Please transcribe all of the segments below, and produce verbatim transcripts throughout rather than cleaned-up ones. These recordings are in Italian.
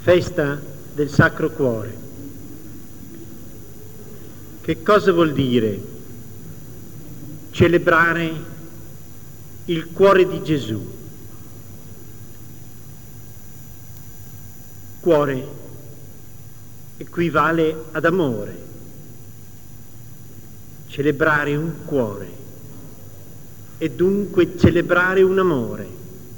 festa del Sacro Cuore. Che cosa vuol dire celebrare il cuore di Gesù? Cuore equivale ad amore. Celebrare un cuore e dunque celebrare un amore.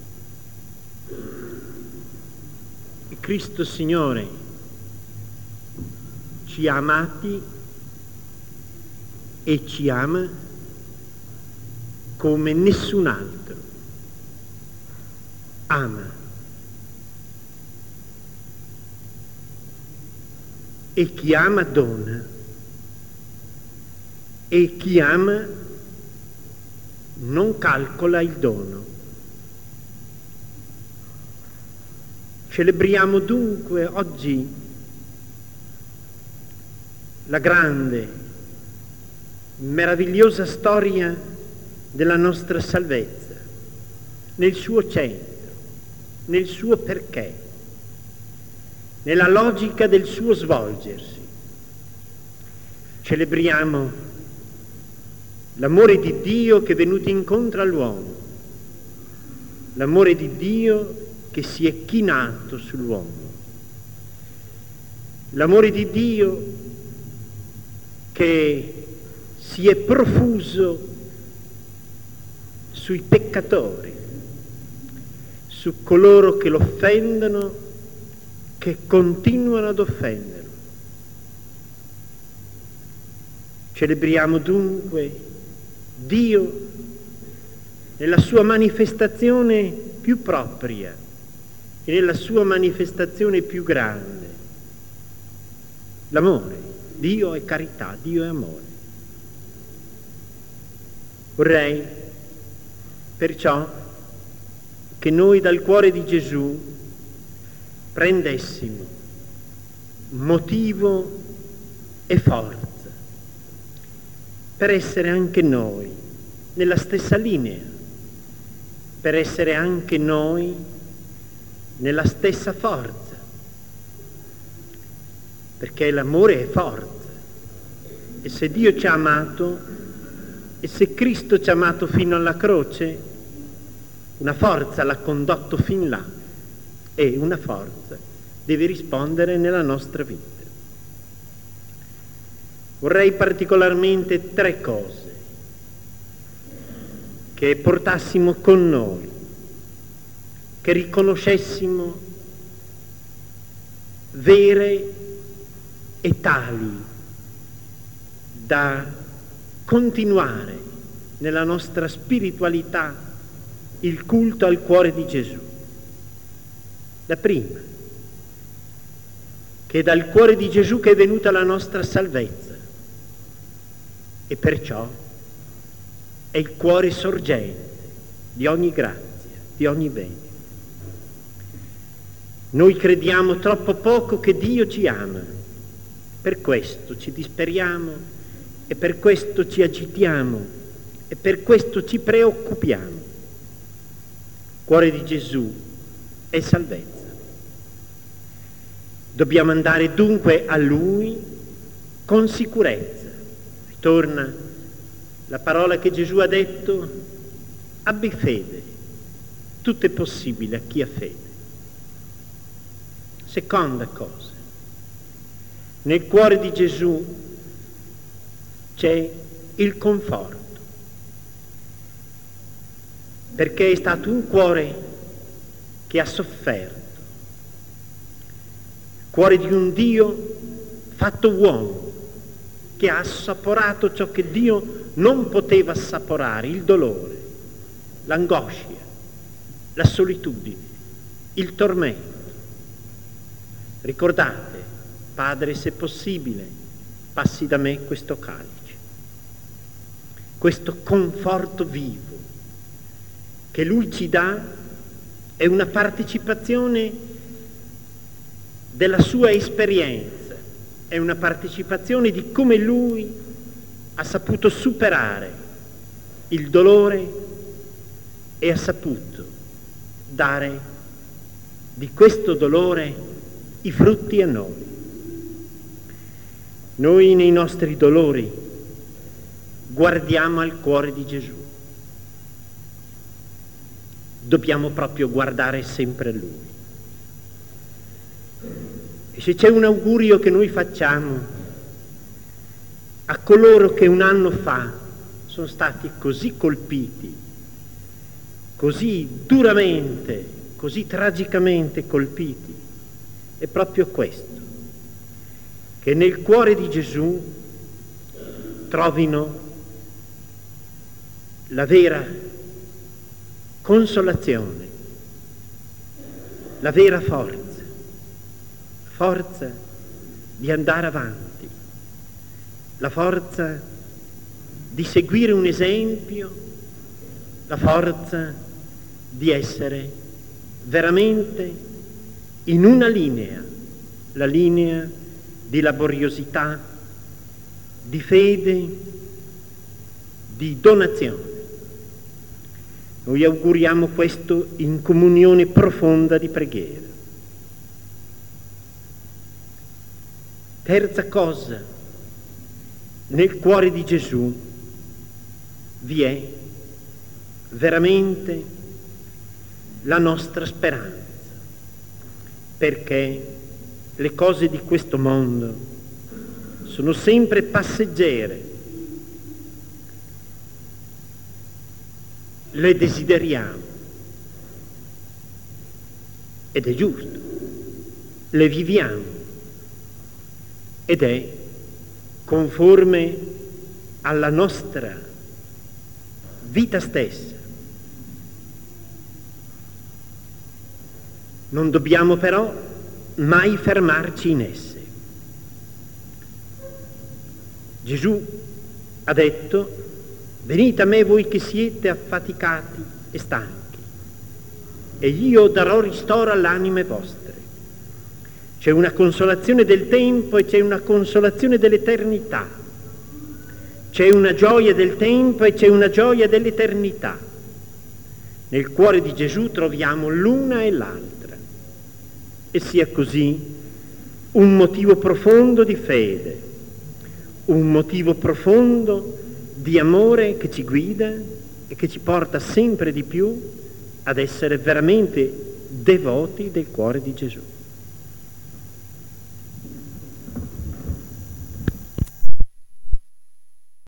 E Cristo Signore ci ha amati e ci ama come nessun altro ama. E chi ama dona, e chi ama non calcola il dono. Celebriamo dunque oggi la grande, meravigliosa storia della nostra salvezza, nel suo centro, nel suo perché, nella logica del suo svolgersi. Celebriamo l'amore di Dio che è venuto incontro all'uomo, l'amore di Dio che si è chinato sull'uomo, l'amore di Dio che si è profuso sui peccatori, su coloro che lo offendono, che continuano ad offenderlo. Celebriamo dunque Dio nella sua manifestazione più propria e nella sua manifestazione più grande. L'amore. Dio è carità, Dio è amore. Vorrei perciò che noi dal cuore di Gesù prendessimo motivo e forza per essere anche noi nella stessa linea, per essere anche noi nella stessa forza, perché l'amore è forza, e se Dio ci ha amato e se Cristo ci ha amato fino alla croce, una forza l'ha condotto fin là e una forza deve rispondere nella nostra vita. Vorrei particolarmente tre cose che portassimo con noi, che riconoscessimo vere e tali da continuare nella nostra spiritualità il culto al cuore di Gesù. La prima, che è dal cuore di Gesù che è venuta la nostra salvezza e perciò è il cuore sorgente di ogni grazia, di ogni bene. Noi crediamo troppo poco che Dio ci ama, per questo ci disperiamo e per questo ci agitiamo e per questo ci preoccupiamo. Il cuore di Gesù è salvezza. Dobbiamo andare dunque a Lui con sicurezza. Ritorna la parola che Gesù ha detto: abbi fede, tutto è possibile a chi ha fede. Seconda cosa, nel cuore di Gesù c'è il conforto, perché è stato un cuore che ha sofferto, il cuore di un Dio fatto uomo, che ha assaporato ciò che Dio non poteva assaporare, il dolore, l'angoscia, la solitudine, il tormento. Ricordate, Padre, se possibile, passi da me questo calice, questo conforto vivo che Lui ci dà è una partecipazione della sua esperienza, è una partecipazione di come Lui ha saputo superare il dolore e ha saputo dare di questo dolore i frutti a noi. Noi nei nostri dolori guardiamo al cuore di Gesù. Dobbiamo proprio guardare sempre a Lui. E se c'è un augurio che noi facciamo a coloro che un anno fa sono stati così colpiti, così duramente, così tragicamente colpiti, è proprio questo: che nel cuore di Gesù trovino la vera consolazione, la vera forza, forza di andare avanti, la forza di seguire un esempio, la forza di essere veramente in una linea, la linea di laboriosità, di fede, di donazione. Noi auguriamo questo in comunione profonda di preghiera. Terza cosa, nel cuore di Gesù vi è veramente la nostra speranza, perché le cose di questo mondo sono sempre passeggere, le desideriamo ed è giusto, le viviamo ed è conforme alla nostra vita stessa. Non dobbiamo però mai fermarci in esse. Gesù ha detto: venite a me voi che siete affaticati e stanchi, e io darò ristoro all'anime vostre. C'è una consolazione del tempo e c'è una consolazione dell'eternità. C'è una gioia del tempo e c'è una gioia dell'eternità. Nel cuore di Gesù troviamo l'una e l'altra. E sia così un motivo profondo di fede, un motivo profondo di amore che ci guida e che ci porta sempre di più ad essere veramente devoti del cuore di Gesù.